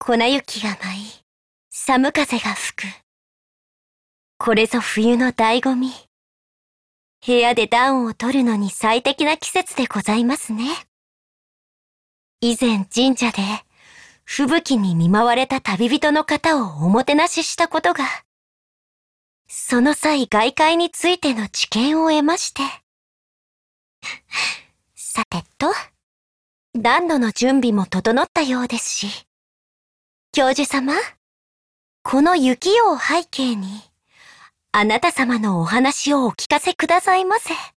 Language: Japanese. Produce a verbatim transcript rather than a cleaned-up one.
粉雪が舞い、寒風が吹く。これぞ冬の醍醐味。部屋で暖を取るのに最適な季節でございますね。以前神社で、吹雪に見舞われた旅人の方をおもてなししたことが、その際外界についての知見を得まして。さてと、暖炉の準備も整ったようですし、教授様、この雪夜を背景に、あなた様のお話をお聞かせくださいませ。